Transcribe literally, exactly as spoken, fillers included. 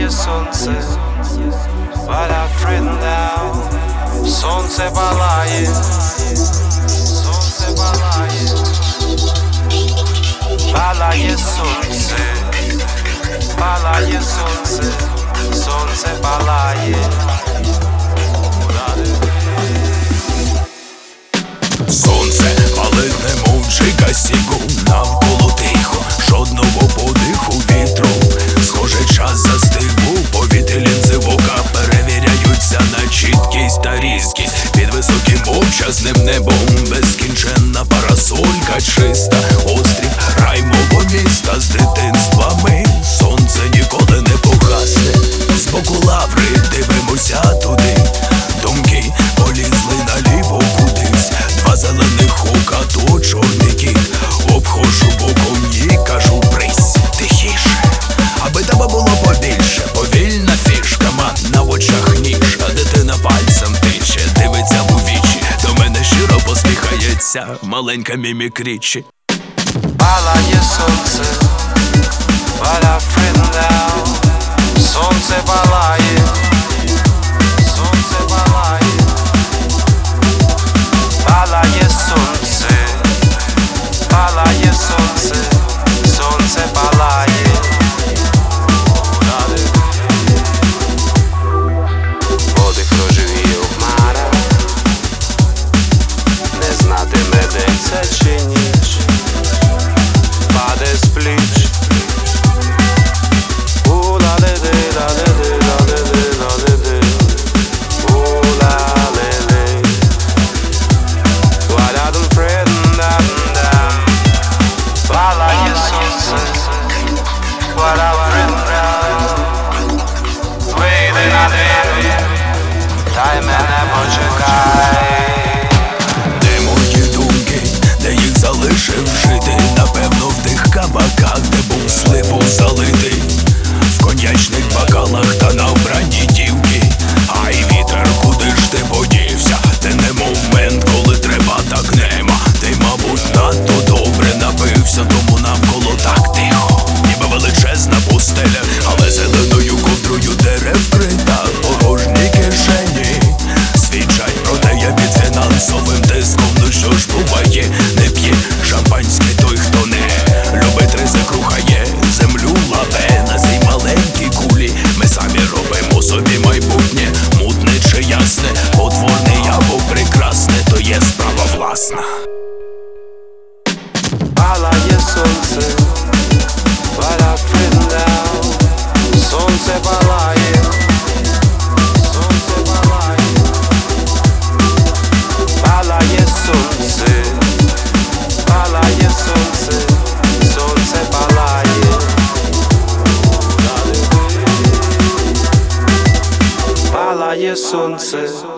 палає сонце, валя френдау, сонце палає, сонце палає, палає сонце, палає сонце, сонце палає. Сонце палить, немов джика сігу, навколо тихо, жодного подиху вітру. Схоже, час застиг, у повітрі лінзи в ока перевіряються на чіткість та різкість. Під високим мовчазним небом безкінченна парасолька чиста, острів рай мого міста з дитинства ми. Сонце ніколи не погасне, збоку лаври дивимося туди. Думки полізли наліво кудись, два зелених ока то чорний кіт. Обхожу боком їй, кажу брись, тихіше, аби тебе було побільше. Повільна фішка, мат на очах ніж, а дитина пальцем тиче, дивиться в вічі, до мене щиро посміхається маленька мімікрічі. Палає сонце, валя френдау, сонце палає, сонце палає, палає сонце, палає сонце, сонце палає. Подих проживіє у хмарах, не знатиме день це чи ніч, паде з пліч. Дай мене почекай. Де мої думки, де їх залишив жити? Напевно в тих кабаках, де був сливу залитий, в коньячних бокалах та на вбранні дівки. Ай, вітер, куди ж ти подівся? Це не момент, коли треба, так нема. Ти, мабуть, надто добре напився, тому навколо так тихо, ніби величезна пустеля, але зеленою ковдрою дерев вкрита. Порожні кишені свідчать про те, я під фінансовим тиском. Ну що ж буває, не п'є шампанське той, хто не любить ризик, рухає землю лаве на цій маленькій кулі. Ми самі робимо собі майбутнє, мутне чи ясне, потворне або прекрасне, то є справа власна. Палає сонце, валя френдау, сонце палає, сонце палає, палає сонце, палає сонце, сонце палає. Палає сонце.